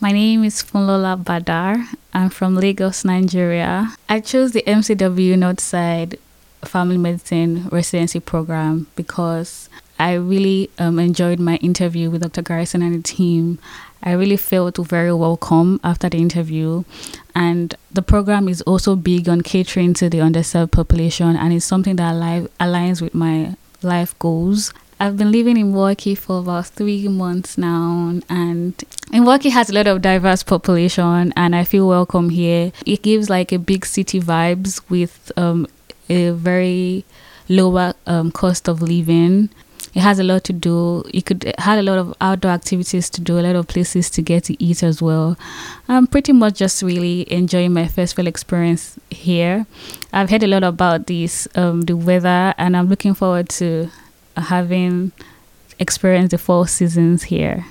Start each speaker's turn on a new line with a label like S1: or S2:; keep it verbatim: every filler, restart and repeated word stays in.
S1: My name is Funlola Badar. I'm from Lagos, Nigeria. I chose the M C W Northside Family Medicine Residency Program because I really um, enjoyed my interview with Doctor Garrison and the team. I really felt very welcome after the interview. And the program is also big on catering to the underserved population, and it's something that ali- aligns with my life goals. I've been living in Milwaukee for about three months now, and Milwaukee has a lot of diverse population, and I feel welcome here. It gives like a big city vibes with um, a very lower um, cost of living. It has a lot to do. You could it had a lot of outdoor activities to do, a lot of places to get to eat as well. I'm pretty much just really enjoying my festival experience here. I've heard a lot about this, um, the weather, and I'm looking forward to having experienced the fall seasons here.